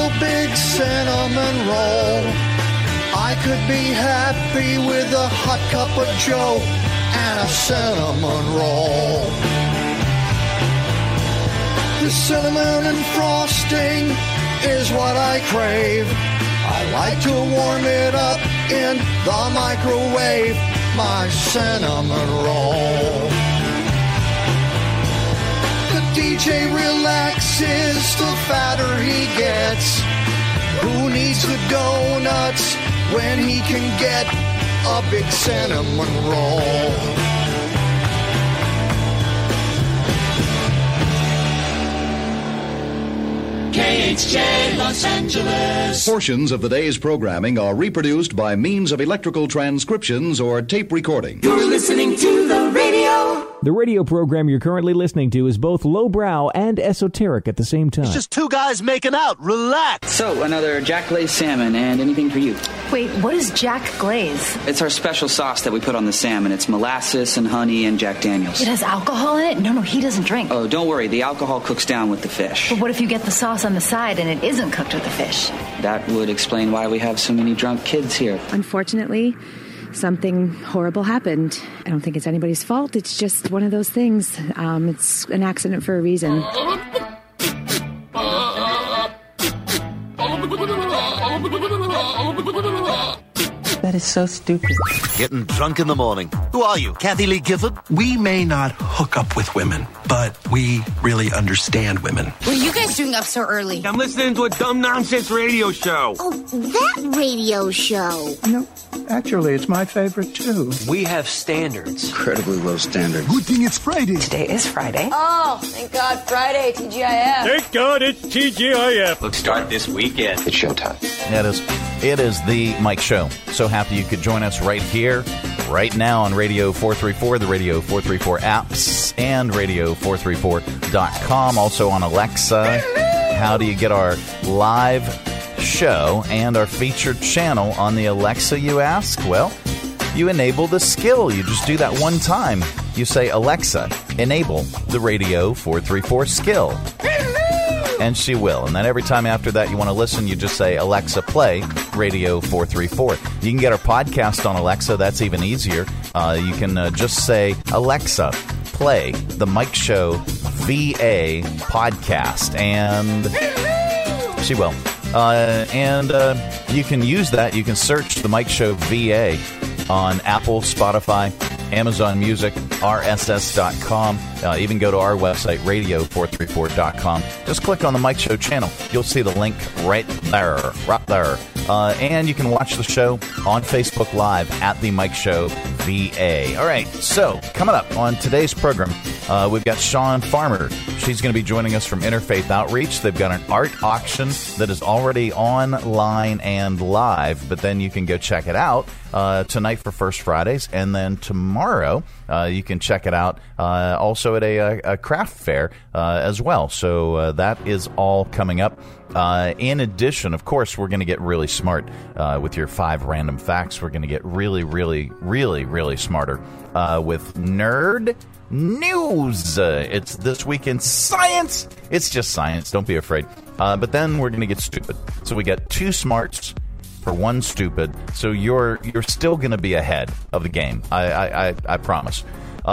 big cinnamon roll. I could be happy with a hot cup of joe and a cinnamon roll. The cinnamon and frosting is what I crave. I like to warm it up in the microwave, my cinnamon roll. The DJ relaxes, the fatter he gets. Who needs the donuts when he can get a big cinnamon roll? KHJ Los Angeles. Portions of the day's programming are reproduced by means of electrical transcriptions or tape recording. You're listening to the radio. The radio program you're currently listening to is both lowbrow and esoteric at the same time. It's just two guys making out. Relax. So, another Jack Glaze salmon, and anything for you. Wait, what is Jack Glaze? It's our special sauce that we put on the salmon. It's molasses and honey and Jack Daniels. It has alcohol in it? No, he doesn't drink. Oh, don't worry. The alcohol cooks down with the fish. But what if you get the sauce on the side and it isn't cooked with the fish? That would explain why we have so many drunk kids here. Unfortunately, something horrible happened. I don't think it's anybody's fault. It's just one of those things. It's an accident for a reason. That is so stupid. Getting drunk in the morning. Who are you, Kathy Lee Gifford? We may not hook up with women, but we really understand women. What are you guys doing up so early? I'm listening to a dumb nonsense radio show. Oh, that radio show. No, actually, it's my favorite, too. We have standards. Incredibly low standards. Good thing it's Friday. Today is Friday. Oh, thank God, Friday, TGIF. Thank God it's TGIF. Let's start this weekend. It's showtime. It is the Mike Show. So happy you could join us right here, right now on Radio 434, the Radio 434 apps, and Radio434.com. Also on Alexa. How do you get our live show and our featured channel on the Alexa, you ask? Well, you enable the skill. You just do that one time. You say, Alexa, enable the Radio 434 skill. And she will. And then every time after that you want to listen, you just say, Alexa, play Radio 434. You can get our podcast on Alexa. That's even easier. You can just say, Alexa, play the Mike Show VA podcast. And she will. You can use that. You can search the Mike Show VA on Apple, Spotify, Amazon Music, RSS.com. Even go to our website, radio434.com. Just click on the Mike Show channel. You'll see the link right there. And you can watch the show on Facebook Live at the Mike Show VA. All right, so coming up on today's program, we've got Sean Farmer. She's going to be joining us from Interfaith Outreach. They've got an art auction that is already online and live, but then you can go check it out tonight for First Fridays, and then tomorrow you can check it out also at a craft fair as well. So that is all coming up. In addition, of course, we're going to get really smart with your 5 random facts. We're going to get really, really, really, really smarter with Nerd News. It's This Week in Science. It's just science. Don't be afraid. But then we're going to get stupid. So we got 2 smarts for 1 stupid. So you're still going to be ahead of the game. I promise.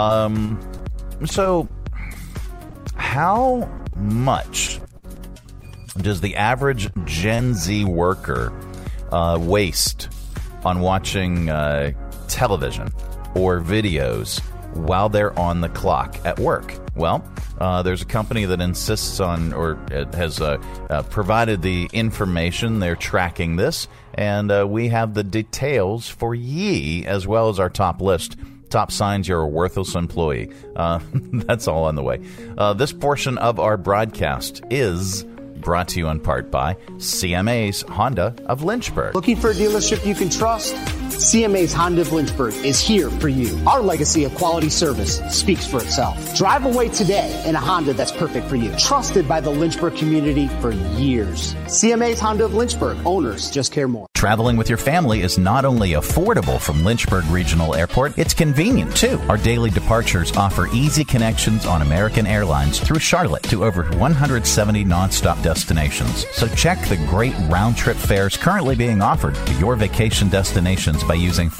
So how much does the average Gen Z worker waste on watching television or videos while they're on the clock at work? Well, there's a company that insists on, or has provided the information. They're tracking this, and we have the details for ye, as well as our top list. Top signs you're a worthless employee. That's all on the way. This portion of our broadcast is brought to you in part by CMA's Honda of Lynchburg. Looking for a dealership you can trust? CMA's Honda of Lynchburg is here for you. Our legacy of quality service speaks for itself. Drive away today in a Honda that's perfect for you. Trusted by the Lynchburg community for years. CMA's Honda of Lynchburg. Owners just care more. Traveling with your family is not only affordable from Lynchburg Regional Airport, it's convenient too. Our daily departures offer easy connections on American Airlines through Charlotte to over 170 nonstop destinations. So check the great round-trip fares currently being offered to your vacation destinations by using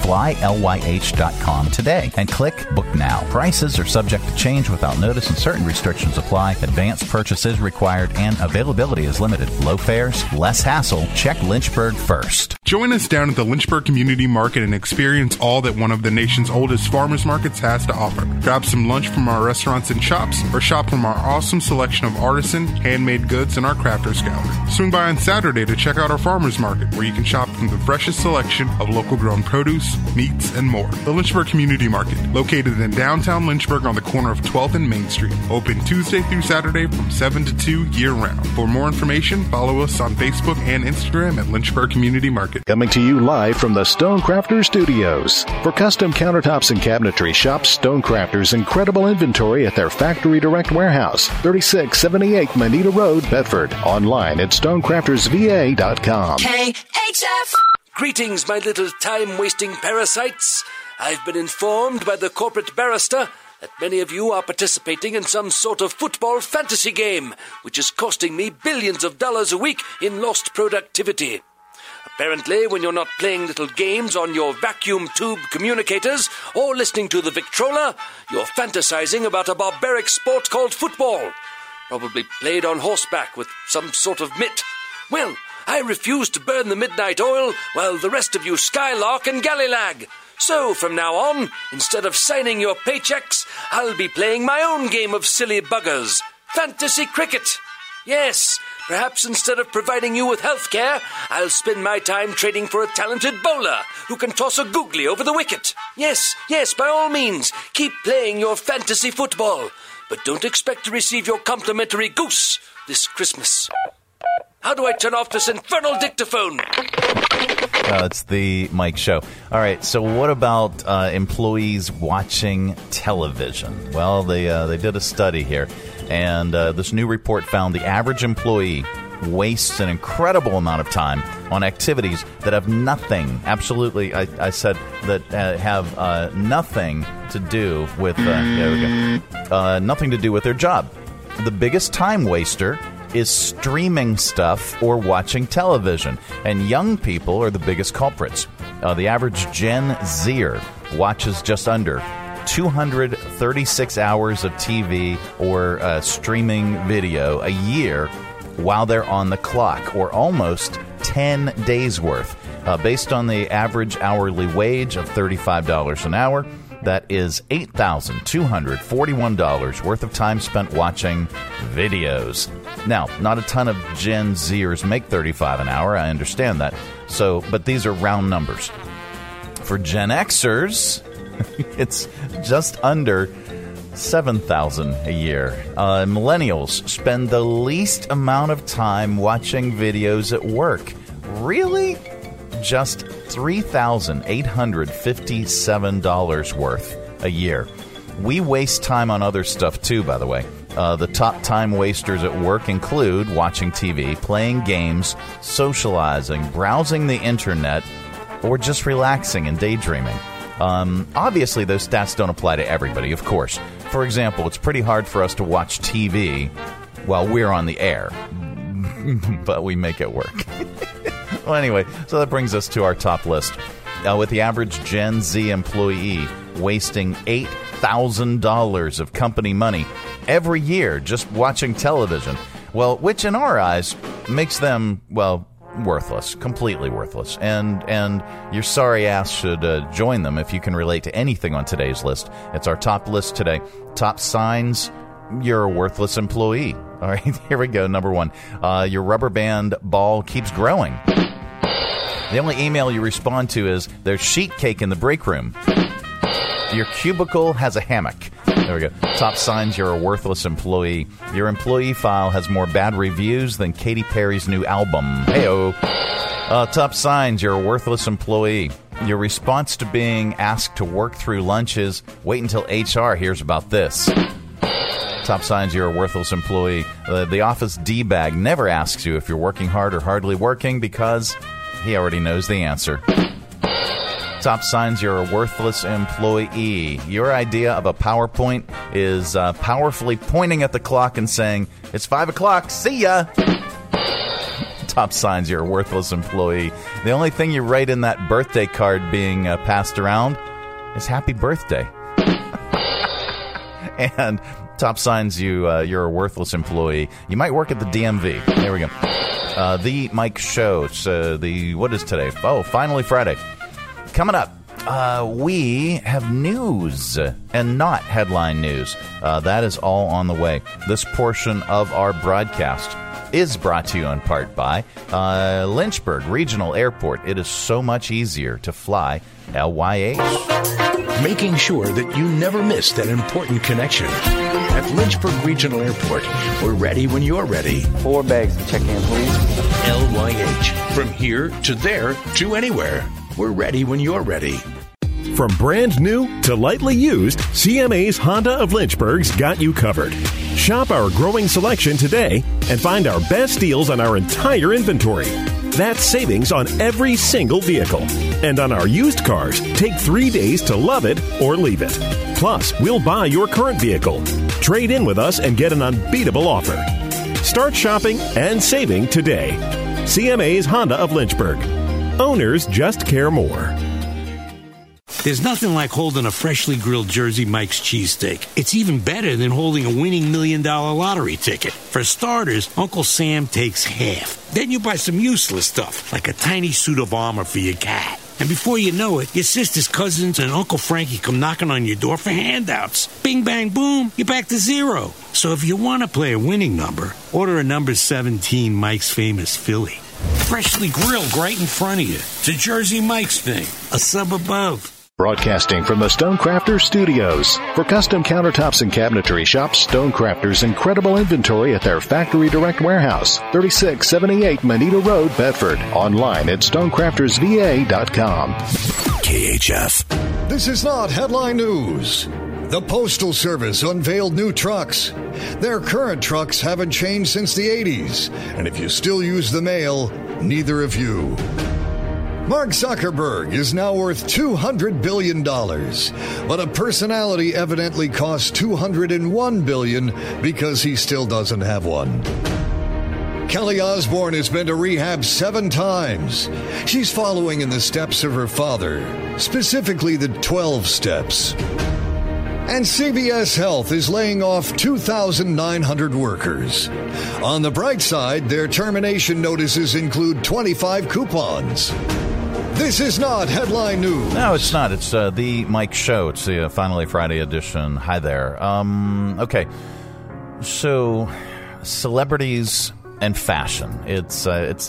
flylyh.com today and click Book Now. Prices are subject to change without notice and certain restrictions apply. Advanced purchase is required and availability is limited. Low fares, less hassle. Check Lynchburg first. Join us down at the Lynchburg Community Market and experience all that one of the nation's oldest farmers markets has to offer. Grab some lunch from our restaurants and shops or shop from our awesome selection of artisan, handmade goods in our crafters gallery. Swing by on Saturday to check out our farmers market where you can shop from the freshest selection of local grown produce, meats, and more. The Lynchburg Community Market, located in downtown Lynchburg on the corner of 12th and Main Street. Open Tuesday through Saturday from 7 to 2 year-round. For more information, follow us on Facebook and Instagram at Lynchburg Community Market. Coming to you live from the Stonecrafter Studios. For custom countertops and cabinetry, shop Stonecrafter's incredible inventory at their Factory Direct Warehouse, 3678 Manita Road, Bedford. Online at stonecraftersva.com. KHF! Greetings, my little time-wasting parasites. I've been informed by the corporate barrister that many of you are participating in some sort of football fantasy game, which is costing me billions of dollars a week in lost productivity. Apparently, when you're not playing little games on your vacuum tube communicators or listening to the Victrola, you're fantasizing about a barbaric sport called football, probably played on horseback with some sort of mitt. Well, I refuse to burn the midnight oil while the rest of you skylark and gallylag. So, from now on, instead of signing your paychecks, I'll be playing my own game of silly buggers. Fantasy cricket. Yes, perhaps instead of providing you with health care, I'll spend my time trading for a talented bowler who can toss a googly over the wicket. Yes, by all means, keep playing your fantasy football. But don't expect to receive your complimentary goose this Christmas. How do I turn off this infernal dictaphone? It's the Mike Show. All right, so what about employees watching television? Well, they did a study here, and this new report found the average employee wastes an incredible amount of time on activities that have nothing, absolutely, I said, that have nothing to do with, nothing to do with their job. The biggest time waster is streaming stuff or watching television. And young people are the biggest culprits. The average Gen Zer watches just under 236 hours of TV or streaming video a year while they're on the clock, or almost 10 days worth. Based on the average hourly wage of $35 an hour, that is $8,241 worth of time spent watching videos. Now, not a ton of Gen Zers make $35 an hour, I understand that. So, but these are round numbers. For Gen Xers, it's just under $7,000 a year. Millennials spend the least amount of time watching videos at work. Really? Just $3,857 worth a year. We waste time on other stuff too, by the way. The top time wasters at work include watching TV, playing games, socializing, browsing the internet, or just relaxing and daydreaming. Obviously, those stats don't apply to everybody, of course. For example, it's pretty hard for us to watch TV while we're on the air, but we make it work. Well, anyway, so that brings us to our top list. With the average Gen Z employee wasting $8,000 of company money every year just watching television, well, which in our eyes makes them, well, worthless, completely worthless. And your sorry ass should join them if you can relate to anything on today's list. It's our top list today. Top signs you're a worthless employee. All right, here we go. Number one, your rubber band ball keeps growing. The only email you respond to is, there's sheet cake in the break room. Your cubicle has a hammock. There we go. Top signs you're a worthless employee. Your employee file has more bad reviews than Katy Perry's new album. Heyo. Top signs you're a worthless employee. your response to being asked to work through lunch is, wait until HR hears about this. Top signs you're a worthless employee. The office D-bag never asks you if you're working hard or hardly working because he already knows the answer. Top signs you're a worthless employee. Your idea of a PowerPoint is powerfully pointing at the clock and saying, it's 5 o'clock, see ya! Top signs you're a worthless employee. The only thing you write in that birthday card being passed around is happy birthday. And top signs you're a worthless employee. You might work at the DMV. There we go. The Mike Show. So what is today? Oh, finally Friday. Coming up, we have news and not headline news. That is all on the way. This portion of our broadcast is brought to you in part by Lynchburg Regional Airport. It is so much easier to fly LYH. Making sure that you never miss that important connection. At Lynchburg Regional Airport, we're ready when you're ready. 4 bags to check in, please. LYH. From here to there to anywhere. We're ready when you're ready. From brand new to lightly used, CMA's Honda of Lynchburg's got you covered. Shop our growing selection today and find our best deals on our entire inventory. That's savings on every single vehicle. And on our used cars, take 3 days to love it or leave it. Plus, we'll buy your current vehicle. Trade in with us and get an unbeatable offer. Start shopping and saving today. CMA's Honda of Lynchburg. Owners just care more. There's nothing like holding a freshly grilled Jersey Mike's cheesesteak. It's even better than holding a winning $1 million lottery ticket. For starters, Uncle Sam takes half. Then you buy some useless stuff, like a tiny suit of armor for your cat. And before you know it, your sister's cousins and Uncle Frankie come knocking on your door for handouts. Bing, bang, boom, you're back to zero. So if you want to play a winning number, order a number 17 Mike's Famous Philly. Freshly grilled right in front of you. It's a Jersey Mike's thing. A sub above. Broadcasting from the Stonecrafters Studios. For custom countertops and cabinetry, shop Stonecrafters' incredible inventory at their Factory Direct Warehouse, 3678 Moneta Road, Bedford. Online at stonecraftersva.com. KHF. This is not headline news. The Postal Service unveiled new trucks. Their current trucks haven't changed since the 80s. And if you still use the mail, neither have you. Mark Zuckerberg is now worth $200 billion, but a personality evidently costs $201 billion because he still doesn't have one. Kelly Osbourne has been to rehab 7 times. She's following in the steps of her father, specifically the 12 steps. And CVS Health is laying off 2,900 workers. On the bright side, their termination notices include 25 coupons. This is not headline news. No, it's not. It's the Mike Show. It's the Finally Friday edition. Hi there. Okay. So, celebrities and fashion. It's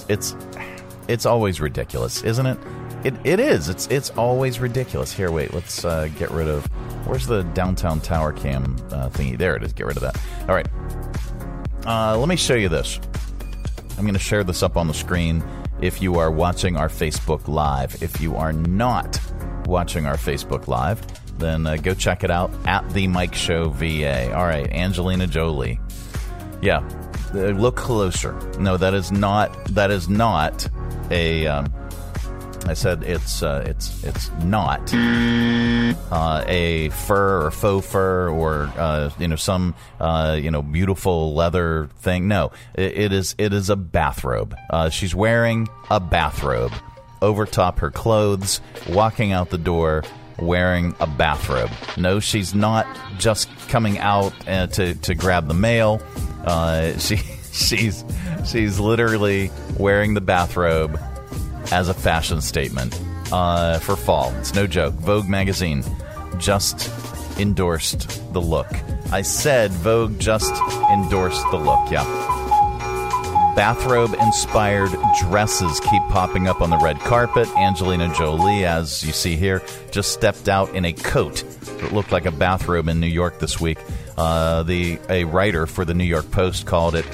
always ridiculous, isn't it? It is. It's always ridiculous. Here, wait. Let's get rid of. Where's the downtown tower cam thingy? There it is. Get rid of that. All right. Let me show you this. I'm going to share this up on the screen. If you are watching our Facebook Live. If you are not watching our Facebook Live, then go check it out at The Mike Show VA. All right, Angelina Jolie. Yeah, look closer. No, that is not a... I said it's not a fur or faux fur or some beautiful leather thing. No, it is a bathrobe. She's wearing a bathrobe over top her clothes, walking out the door wearing a bathrobe. No, she's not just coming out to grab the mail. She's literally wearing the bathrobe as a fashion statement for fall. It's no joke. Vogue magazine just endorsed the look. I said Vogue just endorsed the look, yeah. Bathrobe-inspired dresses keep popping up on the red carpet. Angelina Jolie, as you see here, just stepped out in a coat that looked like a bathrobe in New York this week. A writer for the New York Post called it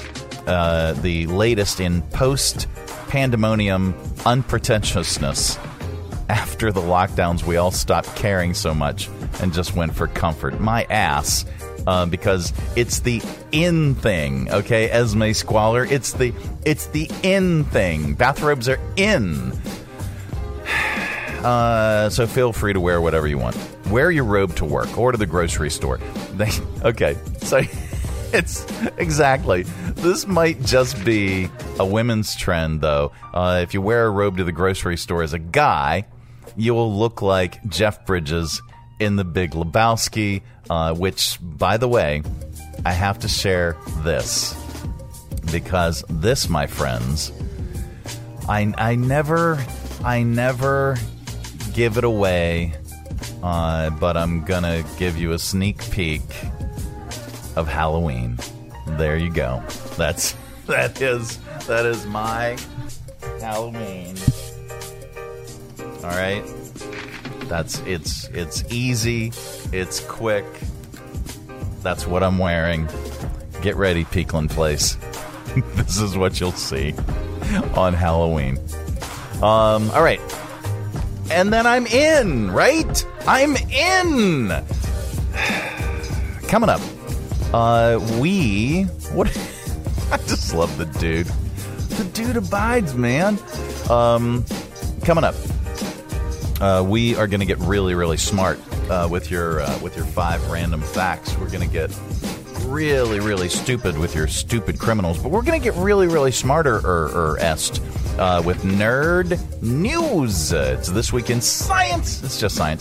the latest in post-pandemonium unpretentiousness. after the lockdowns, we all stopped caring so much and just went for comfort. My ass. Because it's the in thing, okay? Esme Squalor, it's the in thing. Bathrobes are in. So feel free to wear whatever you want. Wear your robe to work or to the grocery store. Okay, so it's exactly. This might just be a women's trend, though. If you wear a robe to the grocery store as a guy, you will look like Jeff Bridges in The Big Lebowski, which, by the way, I have to share this. Because this, my friends, I never give it away, but I'm gonna give you a sneak peek of Halloween. There you go. That is my Halloween. All right. It's easy, it's quick. That's what I'm wearing. Get ready, Peakland Place. This is what you'll see on Halloween. All right. And then I'm in, right? I'm in. Coming up. What? I just love the dude. The dude abides, man. Coming up. We are going to get really, really smart with your 5 random facts. We're going to get really, really stupid with your stupid criminals, but we're going to get really, really smarter with nerd news. It's This Week in Science. It's just science.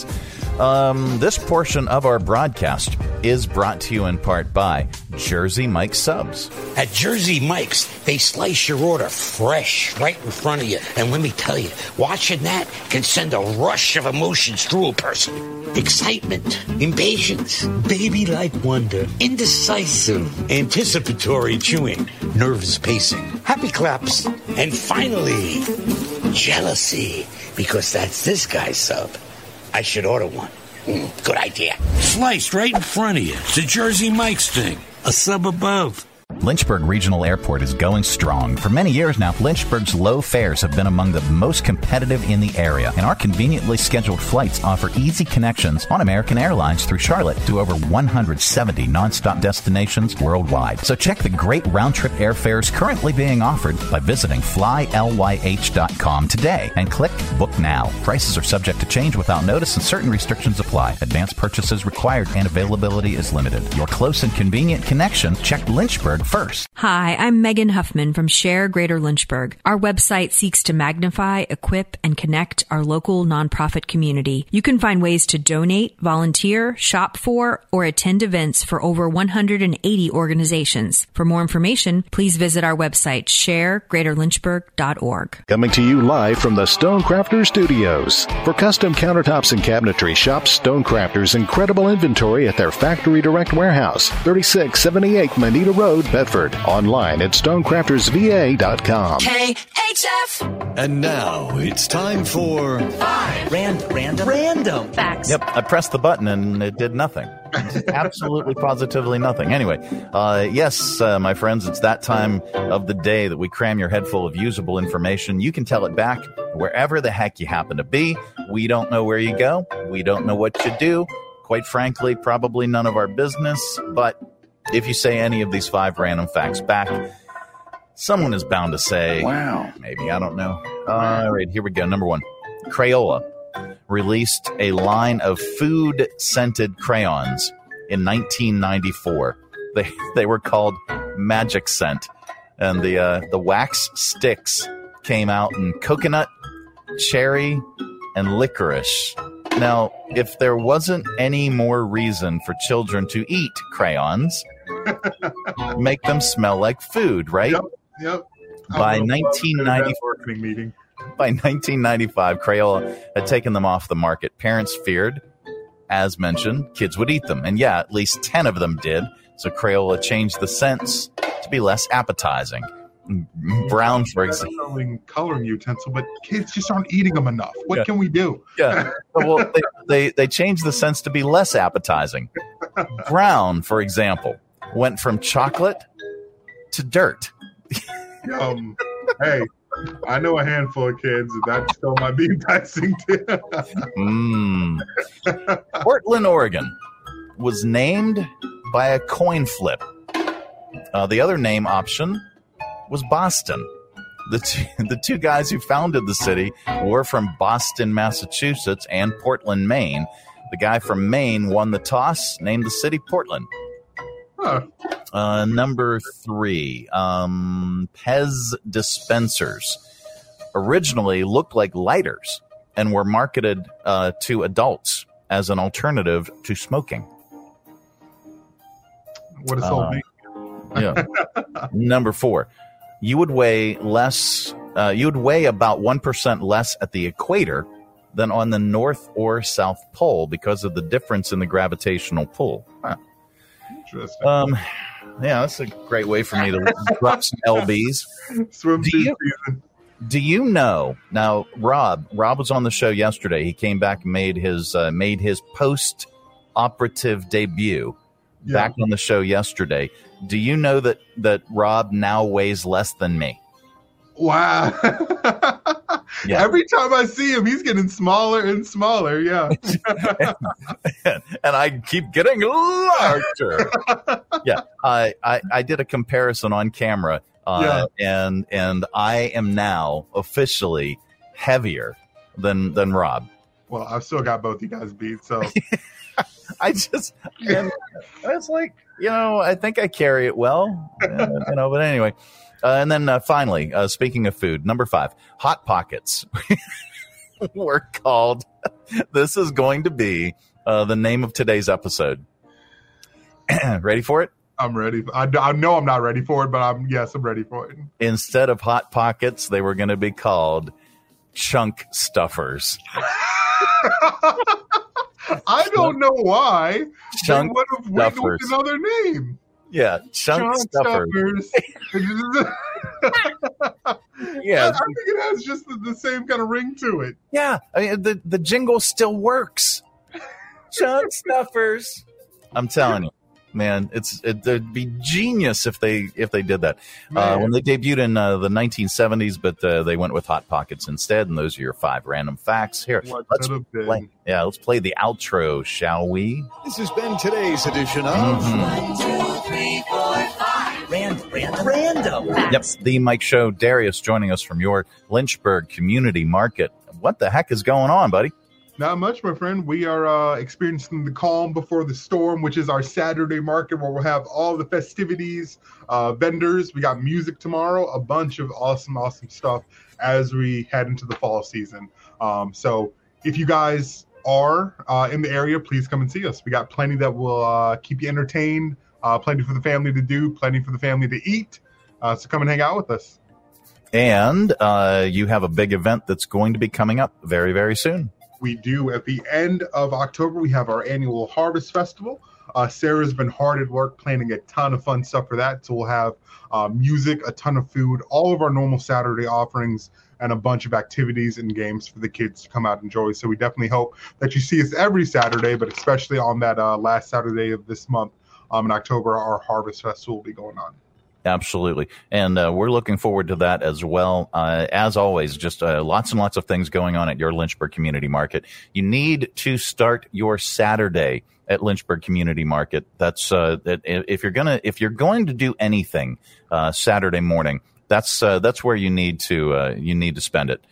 This portion of our broadcast is brought to you in part by Jersey Mike's Subs. At Jersey Mike's, they slice your order fresh right in front of you. And let me tell you, watching that can send a rush of emotions through a person. Excitement, impatience, baby-like wonder, indecisive, anticipatory chewing, nervous pacing, happy claps, and finally, jealousy, because that's this guy's sub. I should order one. Good idea. Sliced right in front of you. It's a Jersey Mike's thing. A sub above. Lynchburg Regional Airport is going strong. For many years now, Lynchburg's low fares have been among the most competitive in the area, and our conveniently scheduled flights offer easy connections on American Airlines through Charlotte to over 170 nonstop destinations worldwide. So check the great round-trip airfares currently being offered by visiting flylyh.com today and click Book Now. Prices are subject to change without notice and certain restrictions apply. Advanced purchases required and availability is limited. Your close and convenient connection, check Lynchburg first. Hi, I'm Megan Huffman from Share Greater Lynchburg. Our website seeks to magnify, equip, and connect our local nonprofit community. You can find ways to donate, volunteer, shop for, or attend events for over 180 organizations. For more information, please visit our website, sharegreaterlynchburg.org. Coming to you live from the Stonecrafters Studios. For custom countertops and cabinetry, shop Stonecrafters' incredible inventory at their Factory Direct Warehouse, 3678 Manita Road, Bedford. Online at stonecraftersva.com. KHF. And now it's time for 5 random facts. Yep, I pressed the button and it did nothing. Absolutely, positively nothing. Anyway, yes, my friends, it's that time of the day that we cram your head full of usable information. You can tell it back wherever the heck you happen to be. We don't know where you go. We don't know what you do. Quite frankly, probably none of our business, but if you say any of these 5 random facts back, someone is bound to say, wow, maybe, I don't know. All right, here we go. Number 1, Crayola released a line of food-scented crayons in 1994. They were called Magic Scent, and the wax sticks came out in coconut, cherry, and licorice. Now, if there wasn't any more reason for children to eat crayons, make them smell like food, right? Yep. By 1995, Crayola had taken them off the market. Parents feared, as mentioned, kids would eat them. And yeah, at least 10 of them did. So Crayola changed the scents to be less appetizing. Brown, for example. Coloring utensil, but kids just aren't eating them enough. What can we do? Yeah. Well, they changed the scents to be less appetizing. Brown, for example, went from chocolate to dirt. Hey, I know a handful of kids, and that still might be enticing too. Portland, Oregon was named by a coin flip. The other name option was Boston. The two guys who founded the city were from Boston, Massachusetts, and Portland, Maine. The guy from Maine won the toss, named the city Portland. Huh. Number 3, Pez dispensers originally looked like lighters and were marketed to adults as an alternative to smoking. What does all mean? Yeah. Number 4, you would weigh less. You would weigh about 1% less at the equator than on the North or South Pole because of the difference in the gravitational pull. Huh. Interesting. Yeah, that's a great way for me to drop some LBs. Do you know now? Rob was on the show yesterday. He came back and made his post-operative debut back on the show yesterday. Do you know that Rob now weighs less than me? Wow. Yeah. Every time I see him, he's getting smaller and smaller. Yeah. And I keep getting larger. Yeah. I did a comparison on camera, and I am now officially heavier than Rob. Well, I've still got both you guys beat, so it's like, I think I carry it well, but anyway. And then finally, speaking of food, number 5, Hot Pockets were called. This is going to be the name of today's episode. Ready for it? I'm ready. I know I'm not ready for it, but I'm ready for it. Instead of Hot Pockets, they were going to be called Chunk Stuffers. I don't know why. Chunk they would have went with another name. Yeah, Chunk Stuffers. Yeah, I think it has just the same kind of ring to it. Yeah, I mean, the jingle still works. Chunk Stuffers. I'm telling you, man, it'd be genius if they did that. When they debuted in the 1970s, but they went with Hot Pockets instead. And those are your 5 random facts. Here, let's play the outro, shall we? This has been today's edition of 1, 2, 3, 4, 5. Random. Yep, the Mike Show. Darius joining us from your Lynchburg Community Market. What the heck is going on, buddy? Not much, my friend. We are experiencing the calm before the storm, which is our Saturday market where we'll have all the festivities, vendors. We got music tomorrow, a bunch of awesome stuff as we head into the fall season. So if you guys are in the area, please come and see us. We got plenty that will keep you entertained, plenty for the family to do, plenty for the family to eat. So come and hang out with us. And you have a big event that's going to be coming up very, very soon. We do. At the end of October, we have our annual Harvest Festival. Sarah's been hard at work planning a ton of fun stuff for that. So we'll have music, a ton of food, all of our normal Saturday offerings, and a bunch of activities and games for the kids to come out and enjoy. So we definitely hope that you see us every Saturday, but especially on that last Saturday of this month in October, our Harvest Festival will be going on. Absolutely. And we're looking forward to that as well. As always, just lots and lots of things going on at your Lynchburg Community Market. You need to start your Saturday at Lynchburg Community Market. That's if you're going to do anything Saturday morning, that's where you need to spend it.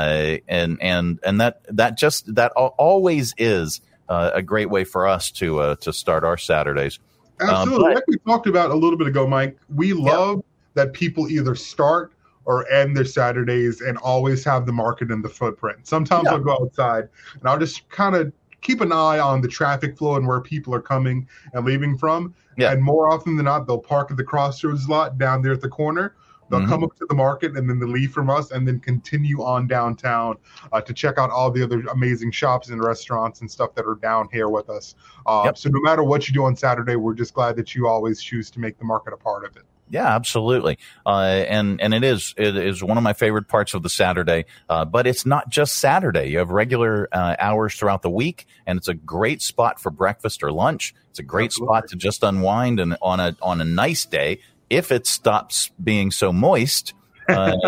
And that always is a great way for us to start our Saturdays. Absolutely. Like we talked about a little bit ago, Mike, we love that people either start or end their Saturdays and always have the market in the footprint. Sometimes I'll go outside and I'll just kind of keep an eye on the traffic flow and where people are coming and leaving from. Yeah. And more often than not, they'll park at the Crossroads lot down there at the corner. They'll come up to the market and then they leave from us and then continue on downtown to check out all the other amazing shops and restaurants and stuff that are down here with us. So no matter what you do on Saturday, we're just glad that you always choose to make the market a part of it. Yeah, absolutely. And it is one of my favorite parts of the Saturday, but it's not just Saturday. You have regular hours throughout the week, and it's a great spot for breakfast or lunch. It's a great spot to just unwind and on a nice day. If it stops being so moist,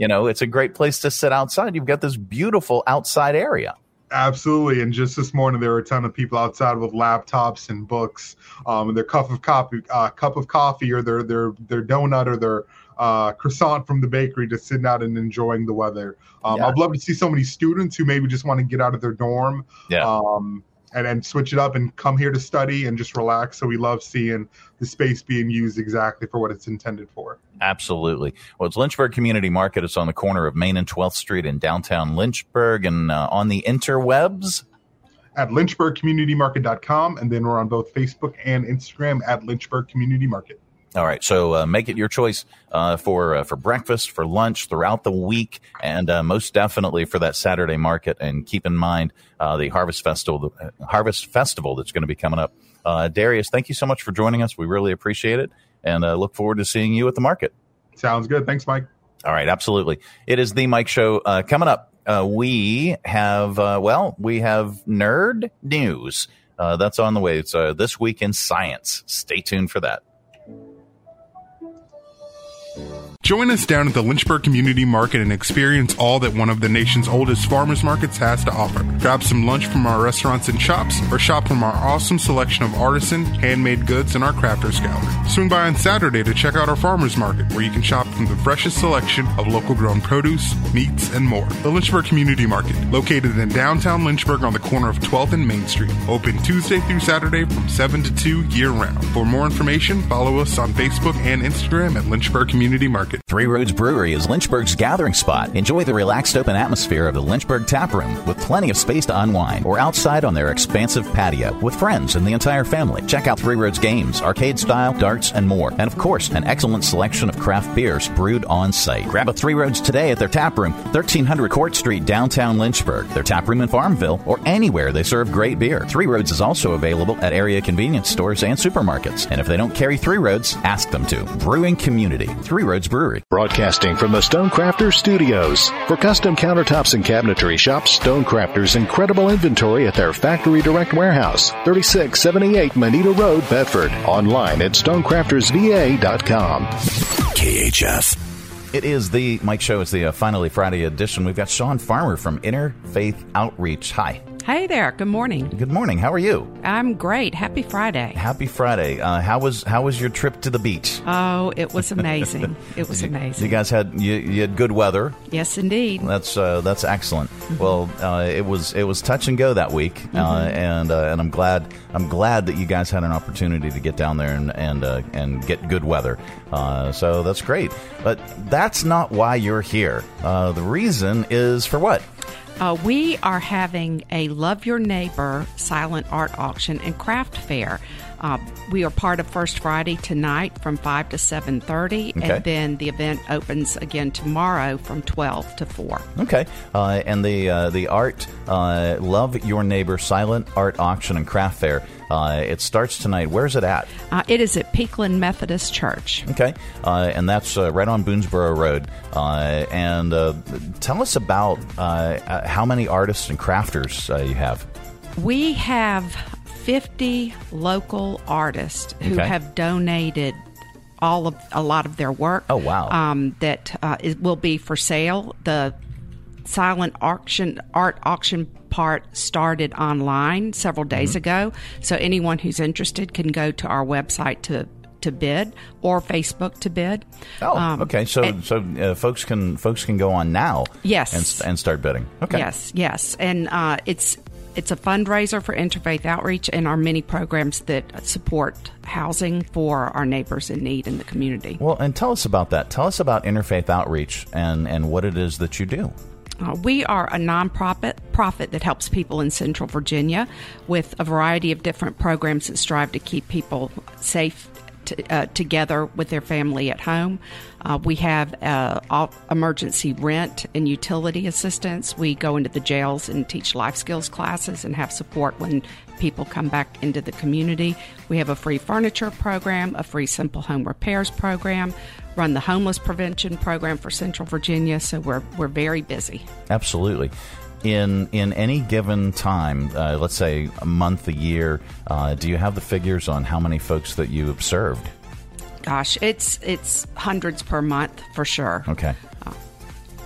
It's a great place to sit outside. You've got this beautiful outside area. Absolutely. And just this morning, there were a ton of people outside with laptops and books, and their cup of coffee or their donut or their croissant from the bakery, just sitting out and enjoying the weather. I'd love to see so many students who maybe just want to get out of their dorm and switch it up and come here to study and just relax. So we love seeing the space being used exactly for what it's intended for. Absolutely. Well, it's Lynchburg Community Market. It's on the corner of Main and 12th Street in downtown Lynchburg, and on the interwebs at lynchburgcommunitymarket.com. And then we're on both Facebook and Instagram at Lynchburg Community Market. All right, so make it your choice for breakfast, for lunch, throughout the week, and most definitely for that Saturday market. And keep in mind the Harvest Festival that's going to be coming up. Darius, thank you so much for joining us. We really appreciate it, and look forward to seeing you at the market. Sounds good. Thanks, Mike. All right, absolutely. It is the Mike Show coming up. We have nerd news that's on the way. It's This Week in Science. Stay tuned for that. Join us down at the Lynchburg Community Market and experience all that one of the nation's oldest farmers markets has to offer. Grab some lunch from our restaurants and shops, or shop from our awesome selection of artisan, handmade goods in our Crafters Gallery. Swing by on Saturday to check out our farmers market, where you can shop from the freshest selection of local grown produce, meats, and more. The Lynchburg Community Market, located in downtown Lynchburg on the corner of 12th and Main Street. Open Tuesday through Saturday from 7 to 2 year-round. For more information, follow us on Facebook and Instagram at Lynchburg Community Market. Three Roads Brewery is Lynchburg's gathering spot. Enjoy the relaxed open atmosphere of the Lynchburg Tap Room with plenty of space to unwind, or outside on their expansive patio with friends and the entire family. Check out Three Roads games, arcade style, darts, and more. And of course, an excellent selection of craft beers brewed on site. Grab a Three Roads today at their tap room, 1300 Court Street, downtown Lynchburg. Their tap room in Farmville, or anywhere they serve great beer. Three Roads is also available at area convenience stores and supermarkets. And if they don't carry Three Roads, ask them to. Brewing community, Three Roads Brewery. Broadcasting from the Stonecrafters Studios. For custom countertops and cabinetry, shop Stonecrafters' incredible inventory at their Factory Direct Warehouse, 3678 Moneta Road, Bedford. Online at stonecraftersva.com. KHF. It is the Mike Show. It's the Finally Friday edition. We've got Sean Farmer from Interfaith Outreach. Hi. Hey there. Good morning. Good morning. How are you? I'm great. Happy Friday. Happy Friday. How was your trip to the beach? Oh, it was amazing. It was amazing. You guys had good weather. Yes, indeed. That's excellent. Mm-hmm. Well, it was touch and go that week, mm-hmm. and I'm glad that you guys had an opportunity to get down there and get good weather. So that's great. But that's not why you're here. The reason is for what? We are having a Love Your Neighbor silent art auction and craft fair. We are part of First Friday tonight from 5 to 7:30, okay. And then the event opens again tomorrow from 12 to 4. Okay, and the art Love Your Neighbor silent art auction and craft fair. It starts tonight. Where's it at? It is at Peakland Methodist Church. Okay, and that's right on Boonesboro Road. And tell us about how many artists and crafters you have. We have 50 local artists who have donated a lot of their work. Oh, wow. That will be for sale. The silent art auction part started online several days ago, so anyone who's interested can go to our website to bid, or Facebook to bid. Oh, okay. So folks can go on now. Yes, and start bidding. Okay. Yes, and it's a fundraiser for Interfaith Outreach and our many programs that support housing for our neighbors in need in the community. Well, and tell us about that. Tell us about Interfaith Outreach and what it is that you do. We are a nonprofit that helps people in Central Virginia with a variety of different programs that strive to keep people safe together with their family at home. We have emergency rent and utility assistance. We go into the jails and teach life skills classes and have support when people come back into the community. We have a free furniture program, a free simple home repairs program, run the homeless prevention program for Central Virginia. So we're very busy. Absolutely. In any given time, let's say a month, a year, do you have the figures on how many folks that you have served? Gosh, it's hundreds per month for sure. Okay.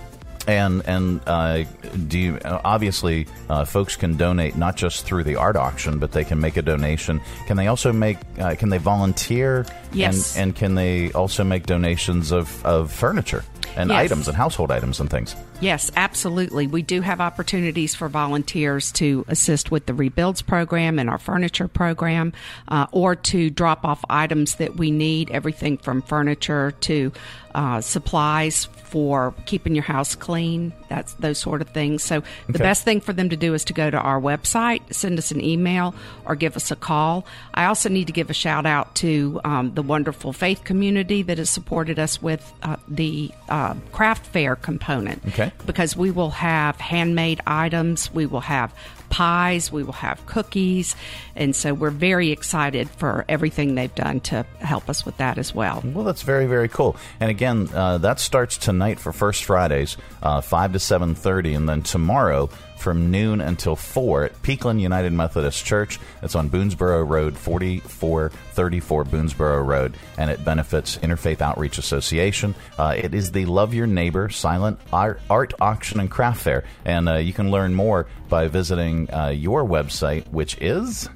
And do you obviously folks can donate not just through the art auction, but they can make a donation. Can they also can they volunteer? Yes. And can they also make donations of furniture and items and household items and things? Yes, absolutely. We do have opportunities for volunteers to assist with the Rebuilds program and our furniture program, or to drop off items that we need, everything from furniture to supplies for keeping your house clean, that's those sort of things. So the best thing for them to do is to go to our website, send us an email, or give us a call. I also need to give a shout out to the wonderful faith community that has supported us with the craft fair component. Okay. Because we will have handmade items, we will have pies, we will have cookies, and so we're very excited for everything they've done to help us with that as well. Well, that's very, very cool. And again, that starts tonight for First Fridays, 5 to 7:30, and then tomorrow from noon until 4 at Peakland United Methodist Church. It's on Boonesboro Road, 4434 Boonesboro Road, and it benefits Interfaith Outreach Association. It is the Love Your Neighbor Silent Art Auction and Craft Fair, and you can learn more by visiting your website, which is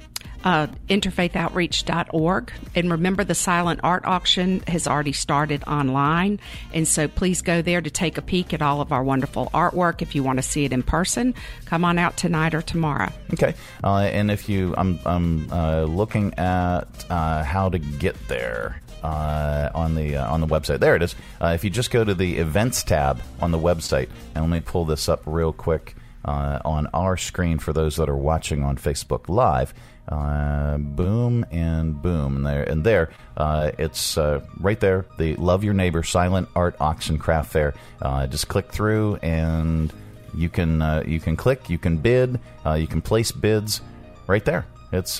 interfaithoutreach.org. And remember, the silent art auction has already started online, and so please go there to take a peek at all of our wonderful artwork. If you want to see it in person, come on out tonight or tomorrow. Okay. And if I'm looking at how to get there on the website. There it is. If you just go to the events tab on the website, and let me pull this up real quick on our screen for those that are watching on Facebook Live. Boom and boom, and there it's right there, the Love Your Neighbor Silent Art Auction Craft Fair. Just click through, and you can click, you can bid, you can place bids right there. It's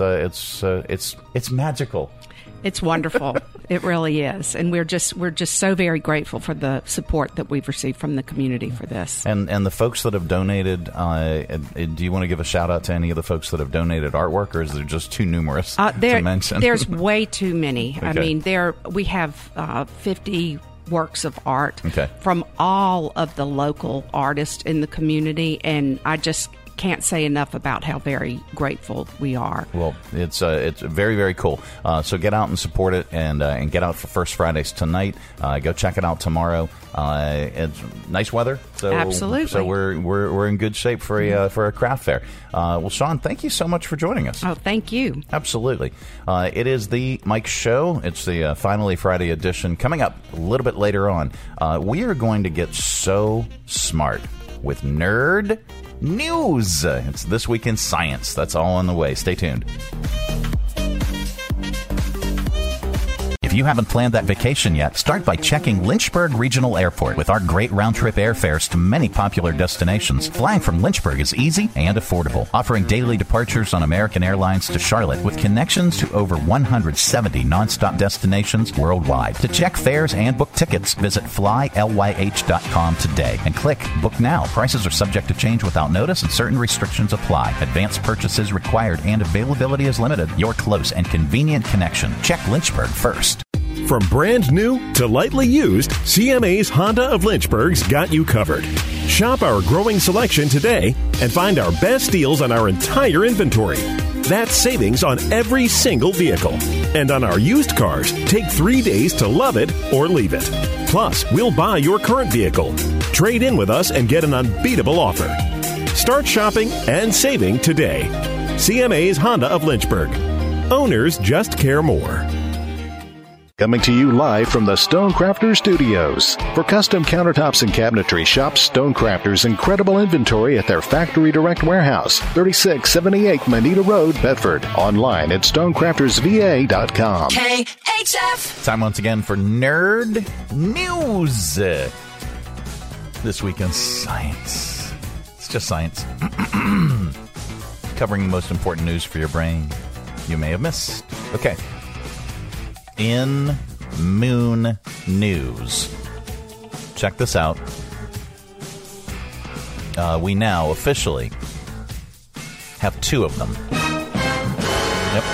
magical. It's wonderful. It really is, and we're just so very grateful for the support that we've received from the community for this. And the folks that have donated, do you want to give a shout out to any of the folks that have donated artwork, or is there just too numerous to mention? There's way too many. Okay. I mean, we have 50 works of art okay. from all of the local artists in the community, and I just can't say enough about how very grateful we are. Well, it's very, very cool. So get out and support it, and get out for First Fridays tonight. Go check it out tomorrow. It's nice weather, so absolutely. So we're in good shape for a craft fair. Well, Sean, thank you so much for joining us. Oh, thank you. Absolutely. It is the Mike Show. It's the Finally Friday edition. Coming up a little bit later on, we are going to get so smart with Nerd News. It's This Week in Science. That's all on the way. Stay tuned. If you haven't planned that vacation yet, start by checking Lynchburg Regional Airport. With our great round-trip airfares to many popular destinations, flying from Lynchburg is easy and affordable, offering daily departures on American Airlines to Charlotte with connections to over 170 nonstop destinations worldwide. To check fares and book tickets, visit flylyh.com today and click Book Now. Prices are subject to change without notice, and certain restrictions apply. Advanced purchases required, and availability is limited. Your close and convenient connection. Check Lynchburg first. From brand new to lightly used, CMA's Honda of Lynchburg's got you covered. Shop our growing selection today and find our best deals on our entire inventory. That's savings on every single vehicle. And on our used cars, take 3 days to love it or leave it. Plus, we'll buy your current vehicle. Trade in with us and get an unbeatable offer. Start shopping and saving today. CMA's Honda of Lynchburg. Owners just care more. Coming to you live from the Stonecrafters Studios. For custom countertops and cabinetry, shop Stonecrafters' incredible inventory at their Factory Direct Warehouse, 3678 Manita Road, Bedford. Online at stonecraftersva.com. KHF! Time once again for Nerd News. This Week in Science. It's just science. Covering the most important news for your brain you may have missed. Okay. In Moon News. Check this out. We now officially have 2 of them. Yep.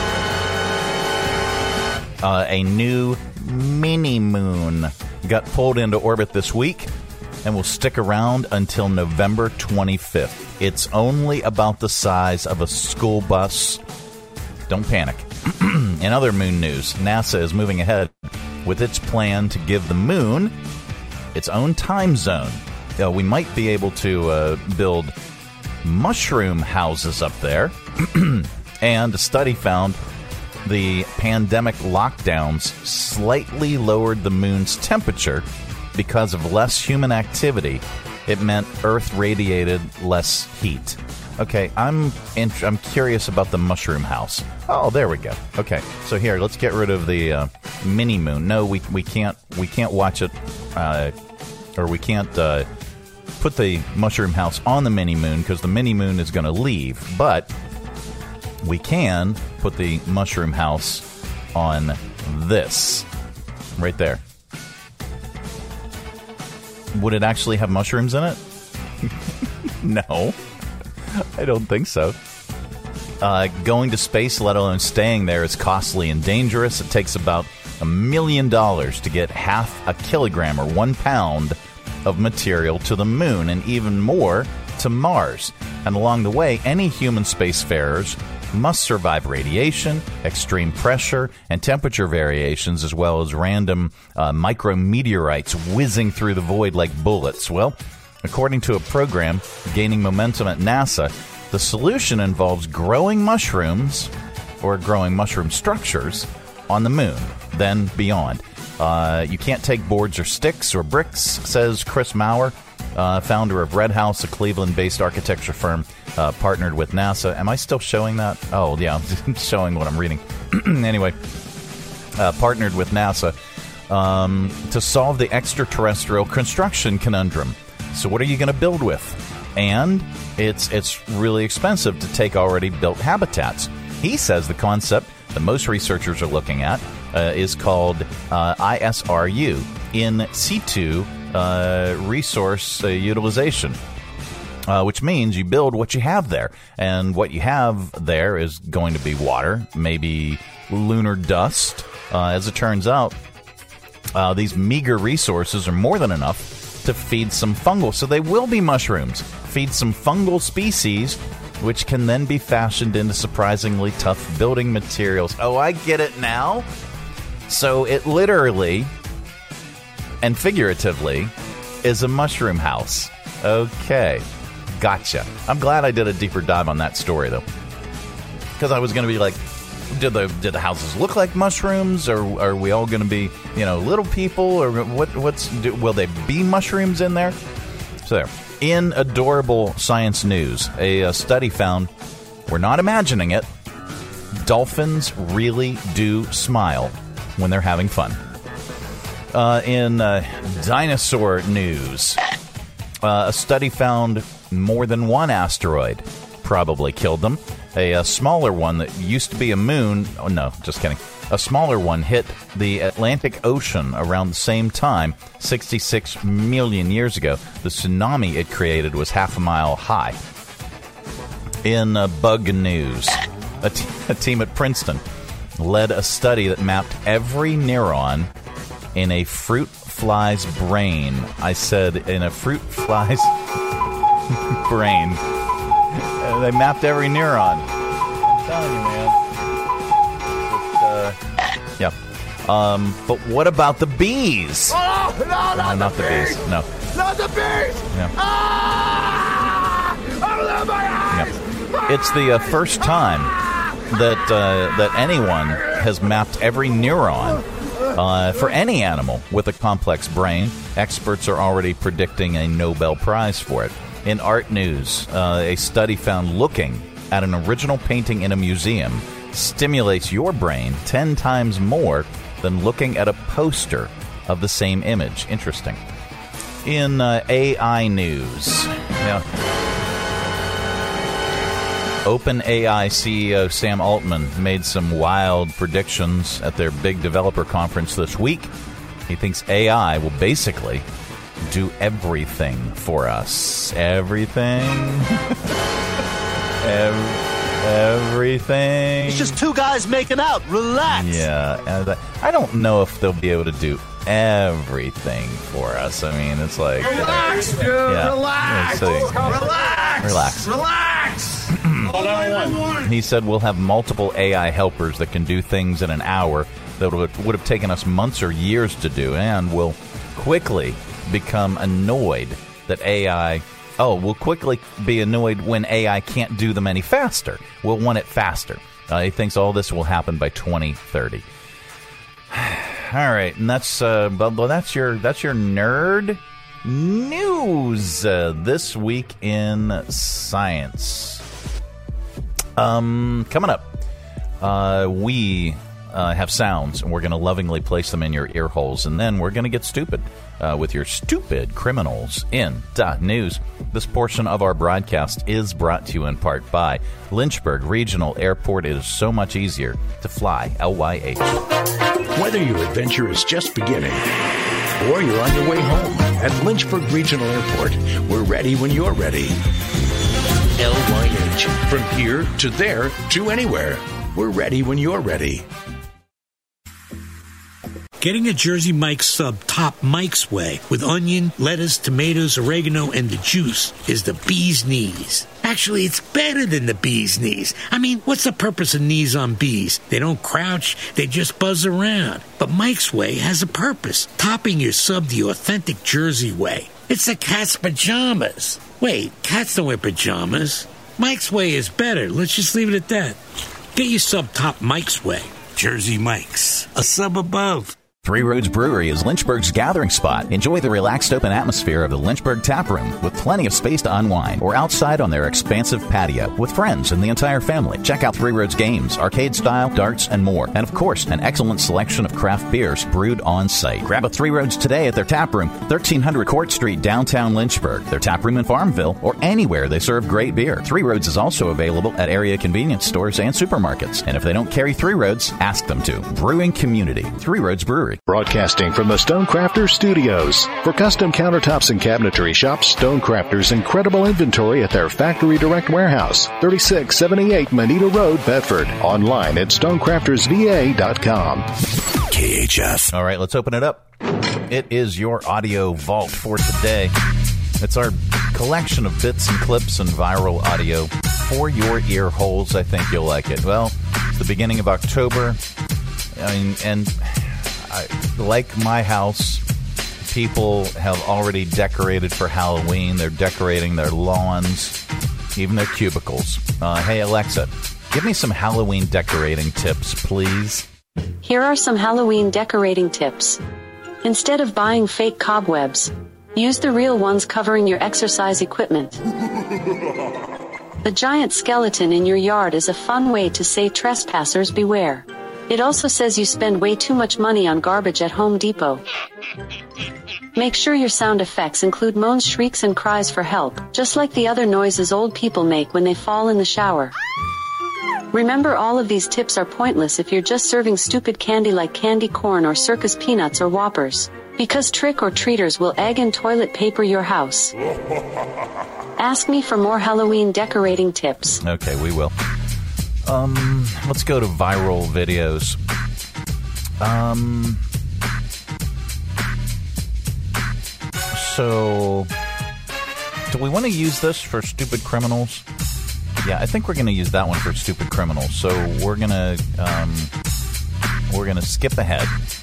A new mini moon got pulled into orbit this week. and will stick around until November 25th. It's only about the size of a school bus. Don't panic. In other moon news, NASA is moving ahead with its plan to give the moon its own time zone. We might be able to build mushroom houses up there. And a study found the pandemic lockdowns slightly lowered the moon's temperature because of less human activity. It meant Earth radiated less heat. Okay, I'm curious about the mushroom house. Oh, there we go. Okay, so here, let's get rid of the mini moon. No, we can't watch it, or we can't put the mushroom house on the mini moon because the mini moon is going to leave. But we can put the mushroom house on this right there. Would it actually have mushrooms in it? No. I don't think so. Going to space, let alone staying there, is costly and dangerous. It takes about $1 million to get half a kilogram or 1 pound of material to the moon, and even more to Mars. And along the way, any human spacefarers must survive radiation, extreme pressure, and temperature variations, as well as random micrometeorites whizzing through the void like bullets. Well, according to a program gaining momentum at NASA, the solution involves growing mushrooms or growing mushroom structures on the moon, then beyond. You can't take boards or sticks or bricks, says Chris Maurer, founder of Red House, a Cleveland-based architecture firm partnered with NASA. Am I still showing that? Oh, yeah, I'm showing what I'm reading. Anyway, partnered with NASA to solve the extraterrestrial construction conundrum. So what are you going to build with? And it's really expensive to take already built habitats. He says the concept that most researchers are looking at is called ISRU, in situ resource utilization, which means you build what you have there. And what you have there is going to be water, maybe lunar dust. As it turns out, these meager resources are more than enough to feed some fungal. So they will be mushrooms. Feed some fungal species, which can then be fashioned into surprisingly tough building materials. Oh, I get it now. So it literally and figuratively is a mushroom house. Okay. Gotcha. I'm glad I did a deeper dive on that story, though. Because I was going to be like, did the houses look like mushrooms, or are we all going to be, little people, or will they be mushrooms in there? So there. In adorable science news, a study found, we're not imagining it, dolphins really do smile when they're having fun. In dinosaur news, a study found more than one asteroid probably killed them. A smaller one that used to be a moon... Oh, no, just kidding. A smaller one hit the Atlantic Ocean around the same time, 66 million years ago. The tsunami it created was half a mile high. In bug news, a team at Princeton led a study that mapped every neuron in a fruit fly's brain. I said in a fruit fly's brain. They mapped every neuron. I'm telling you, man. Yeah. But what about the bees? Oh, no, not the bees. No. Not the bees! Yeah. Ah! Oh, my eyes! Yeah. It's the first time that anyone has mapped every neuron for any animal with a complex brain. Experts are already predicting a Nobel Prize for it. In art news, a study found looking at an original painting in a museum stimulates your brain 10 times more than looking at a poster of the same image. Interesting. In AI news, OpenAI CEO Sam Altman made some wild predictions at their big developer conference this week. He thinks AI will basically do everything for us. Everything. everything. It's just two guys making out. Relax. Yeah, I don't know if they'll be able to do everything for us. I mean, it's like relax, dude. Yeah. Relax. Relax. He said we'll have multiple AI helpers that can do things in an hour that would have taken us months or years to do, and we'll quickly become annoyed that AI. We'll quickly be annoyed when AI can't do them any faster. We'll want it faster. He thinks all this will happen by 2030. All right, and that's your nerd news this week in science. Coming up, we have sounds, and we're going to lovingly place them in your ear holes, and then we're going to get stupid with your stupid criminals in .news. This portion of our broadcast is brought to you in part by Lynchburg Regional Airport. It is so much easier to fly, LYH. Whether your adventure is just beginning or you're on your way home, at Lynchburg Regional Airport, we're ready when you're ready. LYH. From here to there to anywhere. We're ready when you're ready. Getting a Jersey Mike's sub top Mike's way with onion, lettuce, tomatoes, oregano, and the juice is the bee's knees. Actually, it's better than the bee's knees. I mean, what's the purpose of knees on bees? They don't crouch, they just buzz around. But Mike's Way has a purpose, topping your sub the authentic Jersey way. It's the cat's pajamas. Wait, cats don't wear pajamas. Mike's Way is better. Let's just leave it at that. Get your sub top Mike's Way. Jersey Mike's, a sub above. Three Roads Brewery is Lynchburg's gathering spot. Enjoy the relaxed open atmosphere of the Lynchburg Tap Room with plenty of space to unwind, or outside on their expansive patio with friends and the entire family. Check out Three Roads games, arcade style, darts, and more. And of course, an excellent selection of craft beers brewed on site. Grab a Three Roads today at their tap room, 1300 Court Street, downtown Lynchburg. Their tap room in Farmville, or anywhere they serve great beer. Three Roads is also available at area convenience stores and supermarkets. And if they don't carry Three Roads, ask them to. Brewing community, Three Roads Brewery. Broadcasting from the Stonecrafters Studios. For custom countertops and cabinetry, shop Stonecrafters' incredible inventory at their Factory Direct Warehouse, 3678 Manita Road, Bedford. Online at stonecraftersva.com. KHF. All right, let's open it up. It is your audio vault for today. It's our collection of bits and clips and viral audio for your ear holes. I think you'll like it. Well, it's the beginning of October. I mean, and like my house, people have already decorated for Halloween. They're decorating their lawns, even their cubicles. Hey, Alexa, give me some Halloween decorating tips, please. Here are some Halloween decorating tips. Instead of buying fake cobwebs, use the real ones covering your exercise equipment. The giant skeleton in your yard is a fun way to say trespassers beware. It also says you spend way too much money on garbage at Home Depot. Make sure your sound effects include moans, shrieks, and cries for help, just like the other noises old people make when they fall in the shower. Remember, all of these tips are pointless if you're just serving stupid candy like candy corn or circus peanuts or Whoppers, because trick-or-treaters will egg and toilet paper your house. Ask me for more Halloween decorating tips. Okay, we will. Let's go to viral videos. So, do we want to use this for stupid criminals? Yeah, I think we're going to use that one for stupid criminals. So we're gonna skip ahead.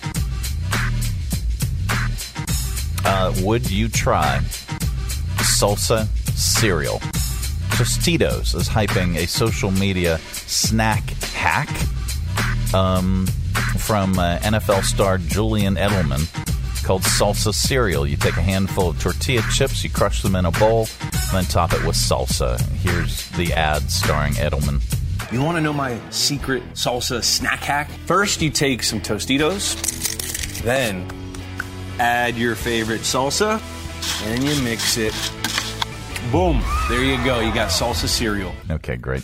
Would you try salsa cereal? Tostitos is hyping a social media snack hack from NFL star Julian Edelman called salsa cereal. You take a handful of tortilla chips, you crush them in a bowl, and then top it with salsa. Here's the ad starring Edelman. You want to know my secret salsa snack hack? First, you take some Tostitos, then add your favorite salsa, and you mix it. Boom. There you go. You got salsa cereal. Okay, great.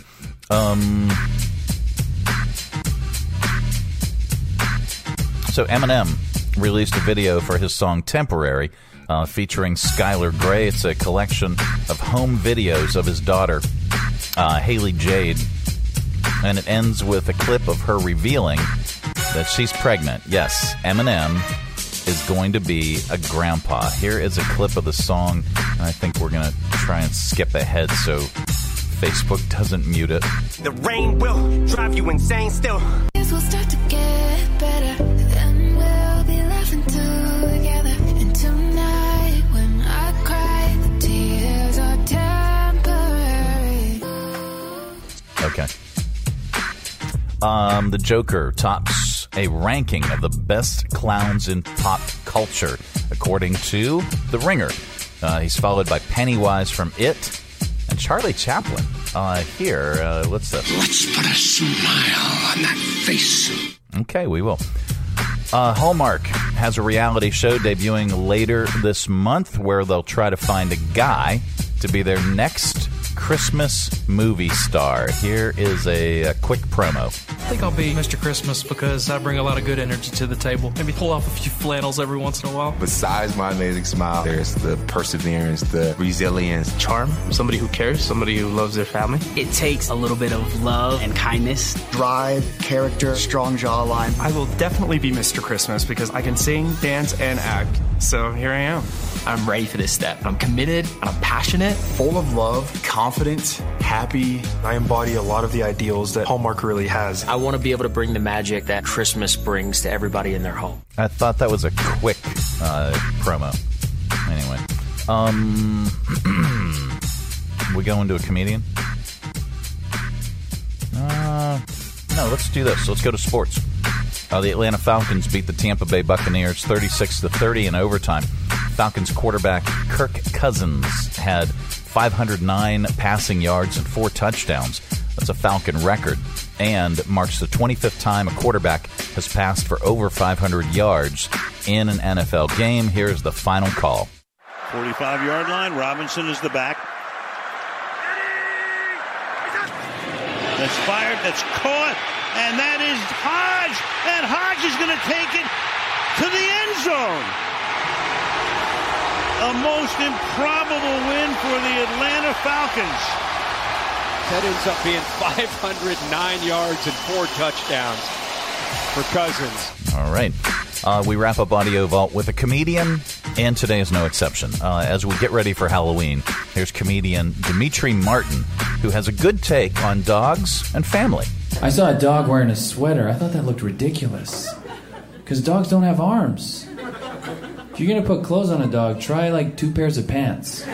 So Eminem released a video for his song Temporary featuring Skylar Grey. It's a collection of home videos of his daughter, Haley Jade. and it ends with a clip of her revealing that she's pregnant. Yes, Eminem is going to be a grandpa. Here is a clip of the song, and I think we're going to try and skip ahead so Facebook doesn't mute it. The rain will drive you insane still. We'll start to get better, then we'll be laughing together. And tonight, when I cry, the tears are temporary. Okay. The Joker tops a ranking of the best clowns in pop culture, according to The Ringer. He's followed by Pennywise from It and Charlie Chaplin. What's this? Let's put a smile on that face. Okay, we will. Hallmark has a reality show debuting later this month where they'll try to find a guy to be their next Christmas movie star. Here is a quick promo. I think I'll be Mr. Christmas because I bring a lot of good energy to the table. Maybe pull off a few flannels every once in a while. Besides my amazing smile, there's the perseverance, the resilience. Charm, somebody who cares, somebody who loves their family. It takes a little bit of love and kindness. Drive, character, strong jawline. I will definitely be Mr. Christmas because I can sing, dance, and act. So here I am. I'm ready for this step. I'm committed, and I'm passionate. Full of love, confident, happy. I embody a lot of the ideals that Hallmark really has. I want to be able to bring the magic that Christmas brings to everybody in their home. I thought that was a quick promo. Anyway. We go into a comedian? No, let's do this. Let's go to sports. The Atlanta Falcons beat the Tampa Bay Buccaneers 36-30 in overtime. Falcons quarterback Kirk Cousins had 509 passing yards and 4 touchdowns. That's a Falcon record and marks the 25th time a quarterback has passed for over 500 yards in an NFL game. Here's the final call. 45-yard line. Robinson is the back. That's fired. That's caught. And that is Hodge. And Hodge is going to take it to the end zone. A most improbable win for the Atlanta Falcons. That ends up being 509 yards and 4 touchdowns for Cousins. All right. We wrap up Audio Vault with a comedian, and today is no exception. As we get ready for Halloween, here's comedian Dimitri Martin, who has a good take on dogs and family. I saw a dog wearing a sweater. I thought that looked ridiculous. Because dogs don't have arms. If you're going to put clothes on a dog, try like 2 pairs of pants.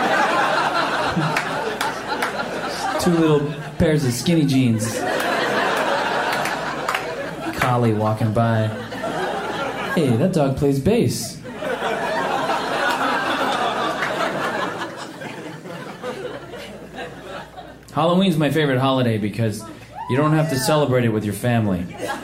2 little pairs of skinny jeans. Collie walking by. Hey, that dog plays bass. Halloween's my favorite holiday because you don't have to celebrate it with your family.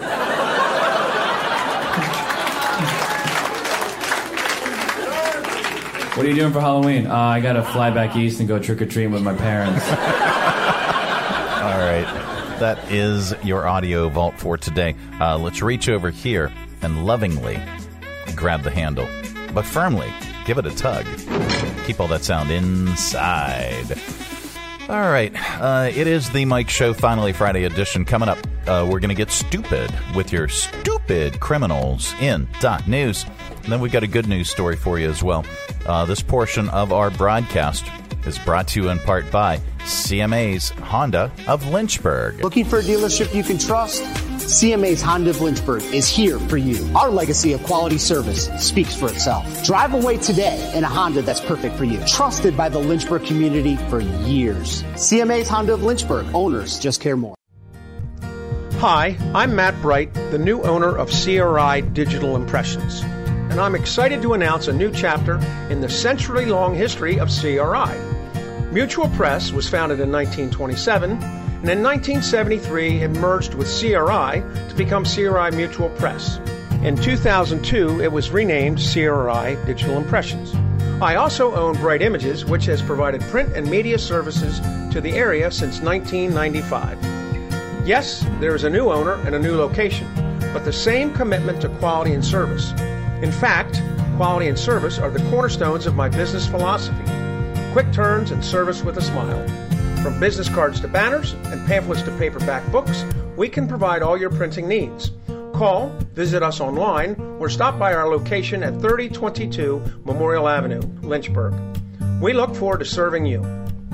What are you doing for Halloween? I gotta fly back east and go trick-or-treating with my parents. All right. That is your Audio Vault for today. Let's reach over here and lovingly grab the handle, but firmly give it a tug. Keep all that sound inside. All right. It is the Mike Show Finally Friday edition. Coming up, we're going to get stupid with your stupid criminals in .news. And then we've got a good news story for you as well. This portion of our broadcast is brought to you in part by CMA's Honda of Lynchburg. Looking for a dealership you can trust? CMA's Honda of Lynchburg is here for you. Our legacy of quality service speaks for itself. Drive away today in a Honda that's perfect for you. Trusted by the Lynchburg community for years. CMA's Honda of Lynchburg. Owners just care more. Hi, I'm Matt Bright, the new owner of CRI Digital Impressions. And I'm excited to announce a new chapter in the century-long history of CRI. Mutual Press was founded in 1927, and in 1973 it merged with CRI to become CRI Mutual Press. In 2002, it was renamed CRI Digital Impressions. I also own Bright Images, which has provided print and media services to the area since 1995. Yes, there is a new owner and a new location, but the same commitment to quality and service. In fact, quality and service are the cornerstones of my business philosophy. Quick turns and service with a smile. From business cards to banners and pamphlets to paperback books, we can provide all your printing needs. Call, visit us online, or stop by our location at 3022 Memorial Avenue, Lynchburg. We look forward to serving you.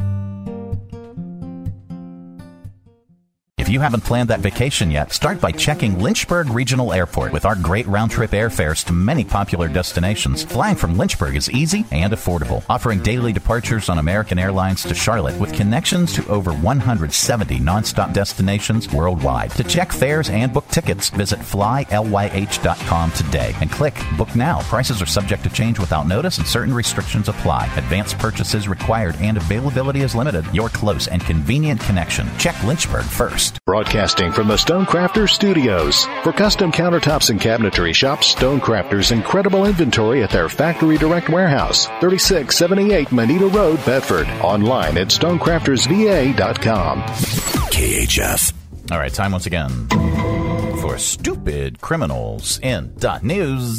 If you haven't planned that vacation yet, start by checking Lynchburg Regional Airport with our great round-trip airfares to many popular destinations. Flying from Lynchburg is easy and affordable, offering daily departures on American Airlines to Charlotte with connections to over 170 nonstop destinations worldwide. To check fares and book tickets, visit flylyh.com today and click Book Now. Prices are subject to change without notice and certain restrictions apply. Advanced purchases required and availability is limited. Your close and convenient connection. Check Lynchburg first. Broadcasting from the Stonecrafters Studios. For custom countertops and cabinetry, shop Stonecrafters' incredible inventory at their Factory Direct Warehouse, 3678 Moneta Road, Bedford. Online at stonecraftersva.com. KHF. All right, time once again for Stupid Criminals in .news.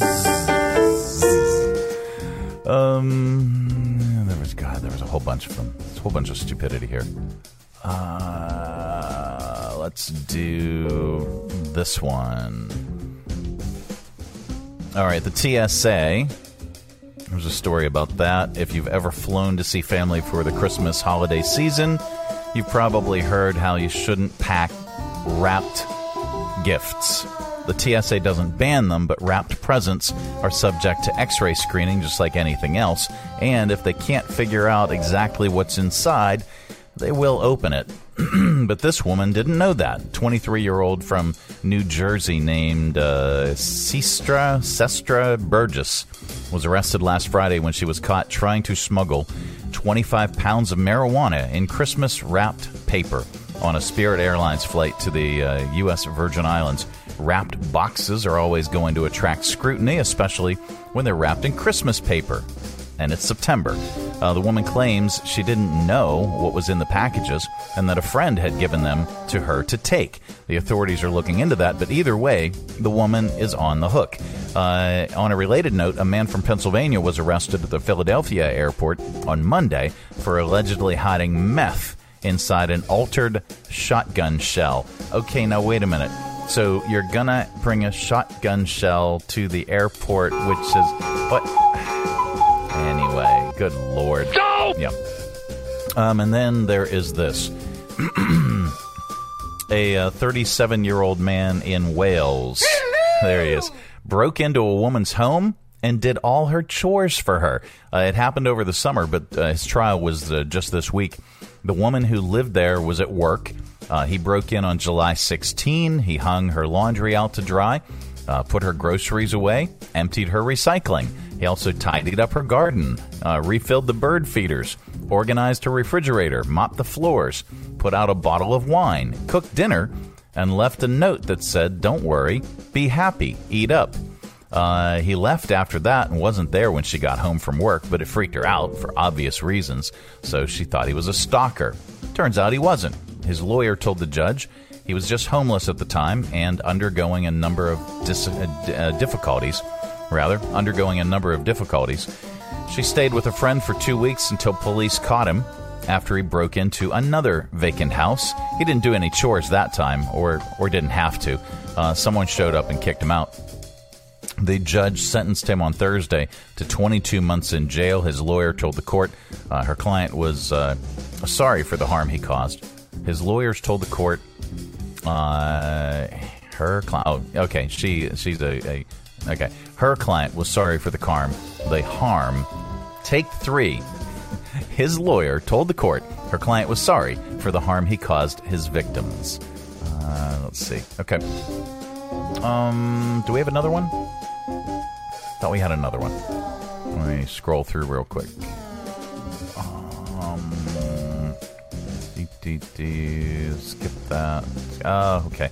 There was a whole bunch of them. There's a whole bunch of stupidity here. Let's do this one. All right, the TSA. There's a story about that. If you've ever flown to see family for the Christmas holiday season, you've probably heard how you shouldn't pack wrapped gifts. The TSA doesn't ban them, but wrapped presents are subject to x-ray screening just like anything else. And if they can't figure out exactly what's inside, they will open it. But this woman didn't know that. 23-year-old from New Jersey named Sestra Burgess was arrested last Friday when she was caught trying to smuggle 25 pounds of marijuana in Christmas-wrapped paper on a Spirit Airlines flight to the U.S. Virgin Islands. Wrapped boxes are always going to attract scrutiny, especially when they're wrapped in Christmas paper. And it's September. The woman claims she didn't know what was in the packages and that a friend had given them to her to take. The authorities are looking into that, but either way, the woman is on the hook. On a related note, a man from Pennsylvania was arrested at the Philadelphia airport on Monday for allegedly hiding meth inside an altered shotgun shell. Okay, now wait a minute. So you're gonna bring a shotgun shell to the airport, which is... what? Anyway, good Lord. No! Yeah. And then there is this. A 37-year-old man in Wales, there he is, broke into a woman's home and did all her chores for her. It happened over the summer, but his trial was just this week. The woman who lived there was at work. He broke in on July 16. He hung her laundry out to dry, put her groceries away, emptied her recycling. He also tidied up her garden, refilled the bird feeders, organized her refrigerator, mopped the floors, put out a bottle of wine, cooked dinner, and left a note that said, "Don't worry, be happy, eat up." He left after that and wasn't there when she got home from work, but it freaked her out for obvious reasons, so she thought he was a stalker. Turns out he wasn't. His lawyer told the judge he was just homeless at the time and undergoing a number of difficulties. She stayed with a friend for 2 weeks until police caught him after he broke into another vacant house. He didn't do any chores that time, or didn't have to. Someone showed up and kicked him out. The judge sentenced him on Thursday to 22 months in jail. His lawyer told the court her client was sorry for the harm he caused. His lawyers told the court her client was sorry for the harm. Take 3. His lawyer told the court her client was sorry for the harm he caused his victims. Let's see. Okay. Do we have another one? Thought we had another one. Let me scroll through real quick. Skip that. Okay.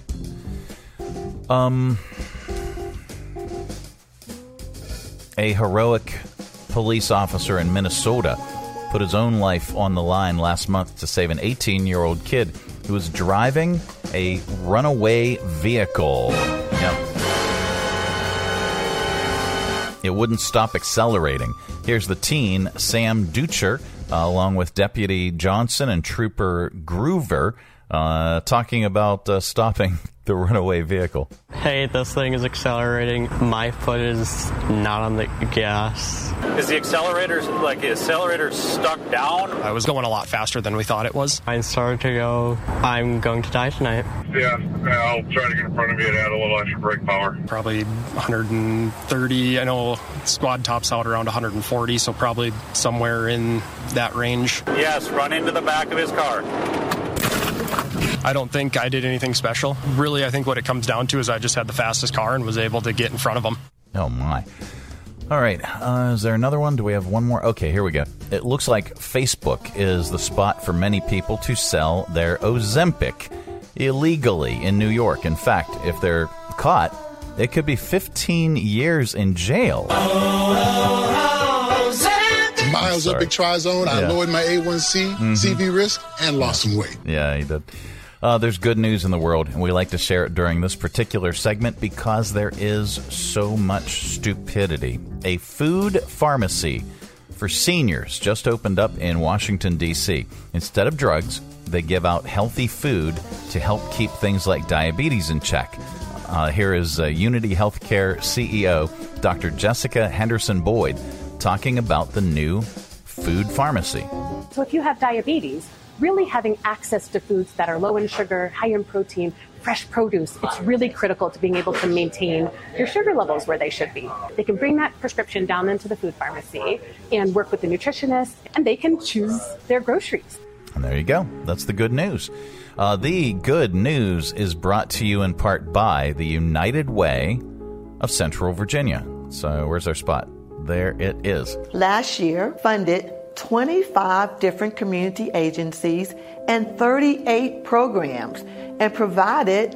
A heroic police officer in Minnesota put his own life on the line last month to save an 18-year-old kid who was driving a runaway vehicle. Yep. It wouldn't stop accelerating. Here's the teen, Sam Dutcher, along with Deputy Johnson and Trooper Groover, talking about stopping the runaway vehicle. Hey, this thing is accelerating. My foot is not on the gas. Is the accelerator stuck down? I was going a lot faster than we thought it was. I started to go, I'm going to die tonight. Yeah, I'll try to get in front of you and add a little extra brake power. Probably 130. I know squad tops out around 140, so probably somewhere in that range. Yes, run into the back of his car. I don't think I did anything special. Really, I think what it comes down to is I just had the fastest car and was able to get in front of them. Oh, my. All right. Is there another one? Do we have one more? Okay, here we go. It looks like Facebook is the spot for many people to sell their Ozempic illegally in New York. In fact, if they're caught, it could be 15 years in jail. Miles up Big Tri-Zone. I lowered my A1C, CV risk, and lost some weight. Yeah, he did. There's good news in the world, and we like to share it during this particular segment because there is so much stupidity. A food pharmacy for seniors just opened up in Washington, D.C. Instead of drugs, they give out healthy food to help keep things like diabetes in check. Here is Unity Healthcare CEO, Dr. Jessica Henderson Boyd, talking about the new food pharmacy. So if you have diabetes, really having access to foods that are low in sugar, high in protein, fresh produce, it's really critical to being able to maintain your sugar levels where they should be. They can bring that prescription down into the food pharmacy and work with the nutritionist, and they can choose their groceries. And there you go. That's the good news. The good news is brought to you in part by the United Way of Central Virginia. So where's our spot? There it is. Last year, funded 25 different community agencies and 38 programs and provided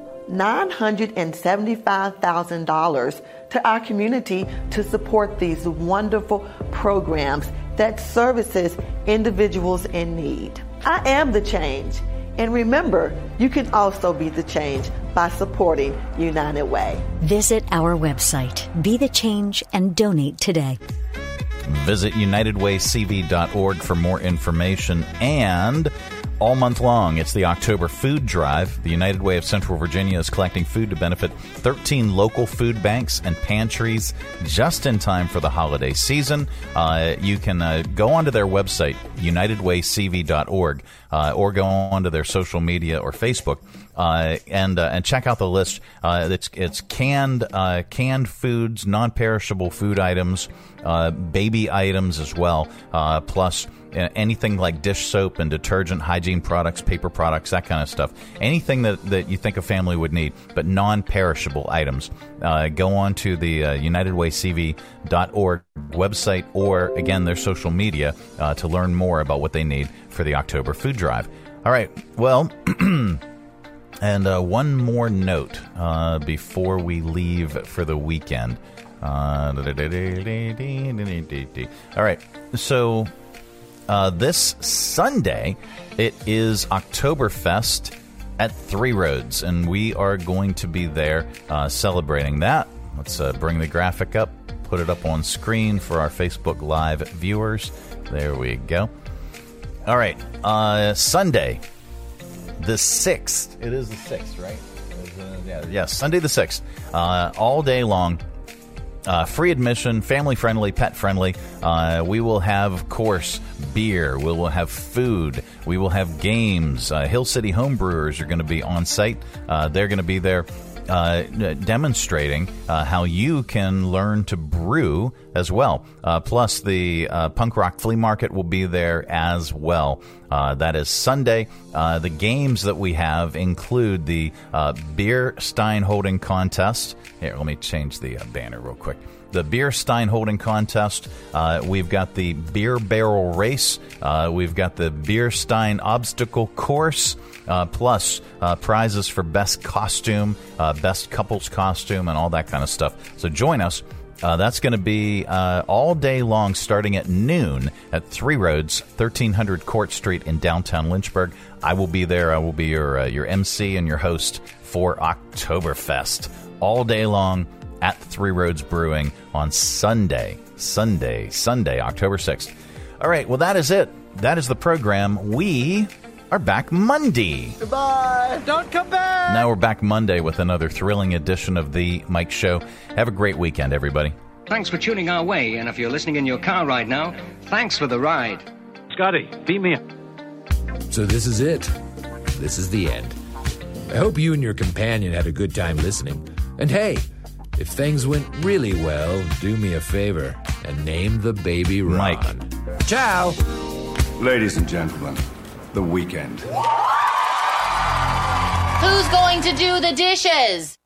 $975,000 to our community to support these wonderful programs that services individuals in need. I am the change. And remember, you can also be the change by supporting United Way. Visit our website, Be the Change, and donate today. Visit UnitedWayCV.org for more information. And all month long, it's the October Food Drive. The United Way of Central Virginia is collecting food to benefit 13 local food banks and pantries just in time for the holiday season. You can go onto their website, UnitedWayCV.org, or go onto their social media or Facebook and check out the list. It's canned foods, non-perishable food items, baby items as well, plus anything like dish soap and detergent, hygiene products, paper products, that kind of stuff. Anything that you think a family would need, but non-perishable items. Go on to the UnitedWayCV.org website or, again, their social media to learn more about what they need for the October Food Drive. All right, well, and one more note before we leave for the weekend. All right, so this Sunday, it is Oktoberfest at Three Roads, and we are going to be there celebrating that. Let's bring the graphic up, put it up on screen for our Facebook Live viewers. There we go. All right, Sunday, the 6th. It is the 6th, right? Yes, Sunday the 6th. All day long. Free admission, family-friendly, pet-friendly. We will have, of course, beer. We will have food. We will have games. Hill City Homebrewers are going to be on site. They're going to be there demonstrating how you can learn to brew as well. Plus, the Punk Rock Flea Market will be there as well. That is Sunday. The games that we have include the Beer Stein Holding Contest. Here, let me change the banner real quick. The Beer Stein Holding Contest. We've got the Beer Barrel Race. We've got the Beer Stein Obstacle Course. Plus prizes for best costume, best couples costume, and all that kind of stuff. So join us. That's going to be all day long, starting at noon at Three Roads, 1300 Court Street in downtown Lynchburg. I will be there. I will be your MC and your host for Oktoberfest. All day long at Three Roads Brewing on Sunday, October 6th. All All right, well, that is it. That is the program. We are back Monday. Goodbye. Don't come back. Now we're back Monday with another thrilling edition of The Mike Show. Have a great weekend, everybody. Thanks for tuning our way, and if you're listening in your car right now, thanks for the ride. Scotty, beat me up. So this is it. This is the end. I hope you and your companion had a good time listening. And hey, if things went really well, do me a favor and name the baby Ron. Mike. Ciao. Ladies and gentlemen, The Weekend. Who's going to do the dishes?